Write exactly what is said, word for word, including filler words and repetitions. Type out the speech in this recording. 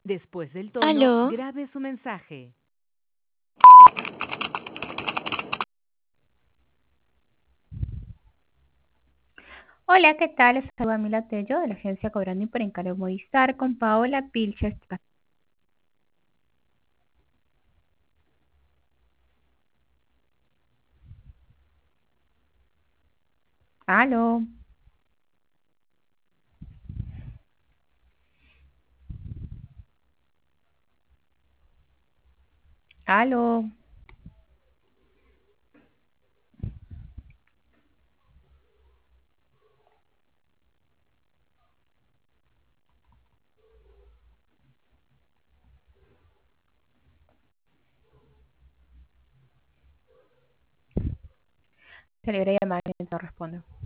Después del tono, Aló, grabe su mensaje. Hola, ¿qué tal? Les saluda Mila Tello de la agencia Cobrando y por Encargo Movistar con Paola Pilches. Aló, aló. Se le irá a llamar mientras respondo.